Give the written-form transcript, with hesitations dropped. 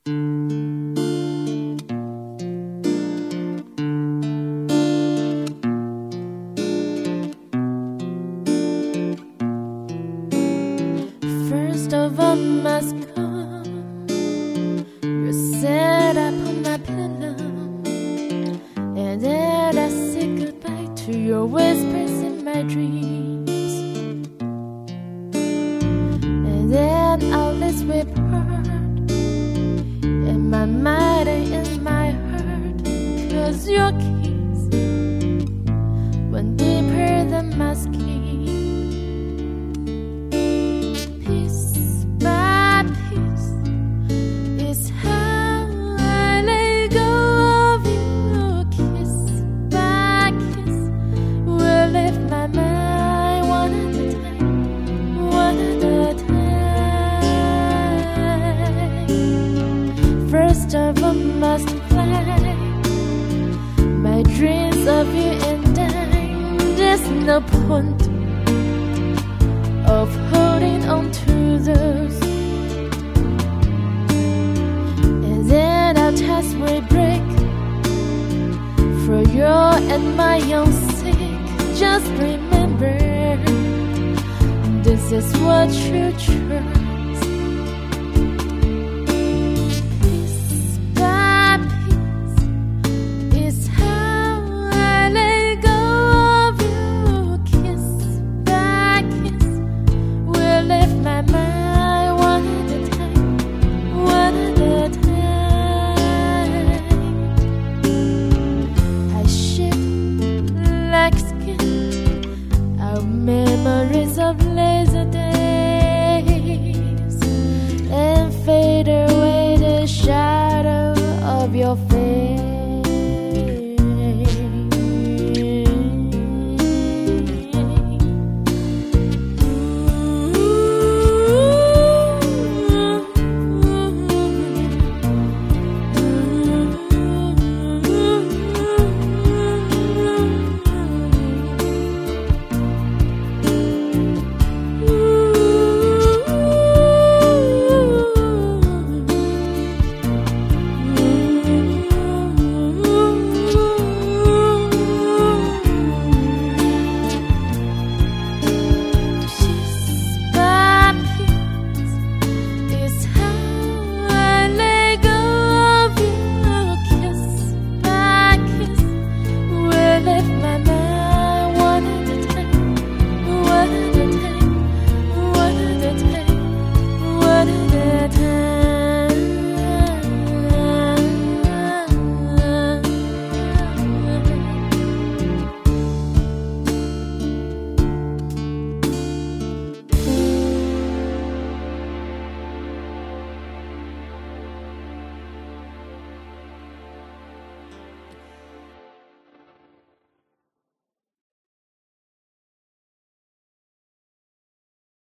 First of all must come, you sat upon my pillow, and then I said goodbye to your whispers in my dreams. And then our lips we part, in my mind and in my heart, 'cause your kiss went deeper than my skin. First of all must fly, my dreams of you and I. There's no point of holding on to those. And then our ties will break for your and my own sake. Just remember, this is what you chose.